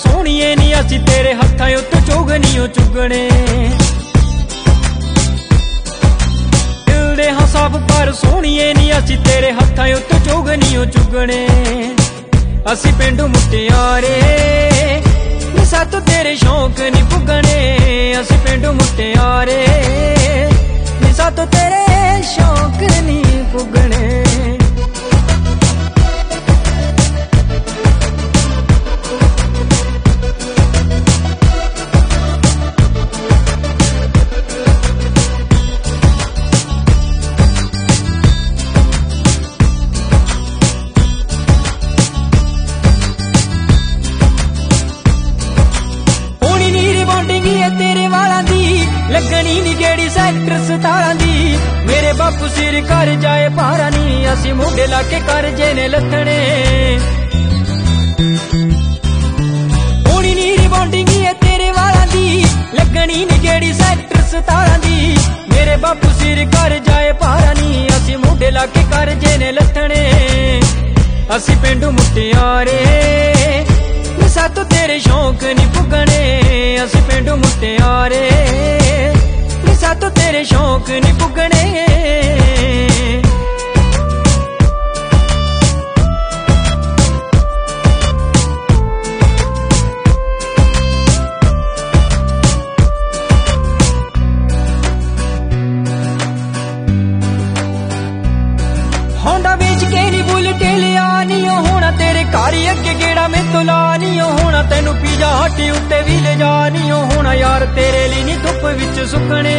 सोहणीए नी असी तेरे हत्थां उत्ते चुगनियों चुगने। दिल दे हां साफ पर सोहणीए नी असी तेरे हत्थां उत्ते चुगनियों चुगने। असी पिंडू मुटियारे नी सातों तेरे शौक नी पुगने। असी पिंडू मुटियारे नी सातों तेरे शौक नी पुगने। तेरे वाला दी लगनी नी गेड़ी सैक्टर 17 दी। मेरे बापू सिर कर जाए पारा नी असी मुंडे लाके कर जेने लथने। होनी नी रिबॉन्डिंग है तेरे वाला दी लगनी नी गेड़ी सैक्टर 17 दी। मेरे बापू सिर कर जाए पारा नी असी मुंडे लाके कर जेने लथने। असी पिंडू मुटियारे सातों तेरे शौक नी पुगने। असी पिंडू मुटियारे सातों तेरे शौक नी पुगने। होंडा बेच के नी बुलेट लिया नी होना तेरे घर अगे गेड़ा में तो ला नी होना। तेनू पीजा हट्टी उत्ते भी ले जा नी होना यार तेरे लिए नी धुप विच सुकने।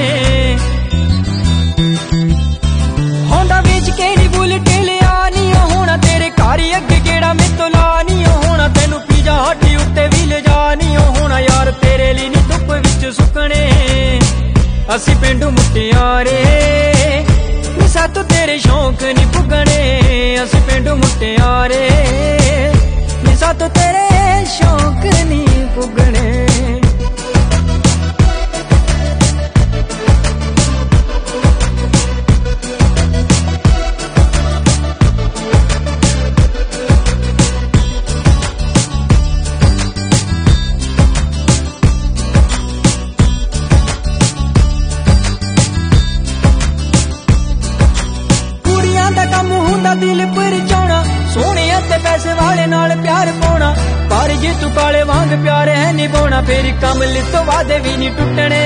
होंडा बेच के नी बुलेट लिया नी होना तेरे घर अगे गेड़ा में तो ला नी होना। तेनू पीजा हट्टी उत्ते भी ले जा नी होना यार तेरे लिए नी धुप विच सुकने। असी पिंडू मुटियारे सातों तेरे शौक नी पुगने। असी पिंडू मुटियारे सातों तेरे शौक नी पुगने। कुड़ियां दा कम हुंदा दिल परचाउणा सोहणे ते पैसे वाले नाल प्यार पाउणा। पर जे तू काले वांग प्यार है निभाउणा फिर कम लितो वादे भी नहीं टुटने।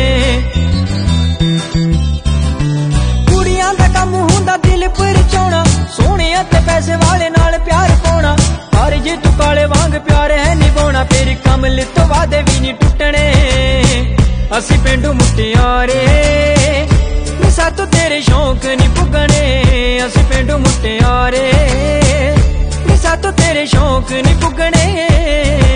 कुड़ियां दा कम हुंदा दिल परचाउणा सोहणे ते पैसे वाले नाल प्यार पाउणा। पर जे तू काले वांग प्यार है निभाउणा फिर कम लितो वादे भी नहीं टुटने। असी पिंडू मुटियारे सातों तेरे शौक नी पुगने। असी पिंडू मुटियारे सातों तेरे शौक नी पुगने।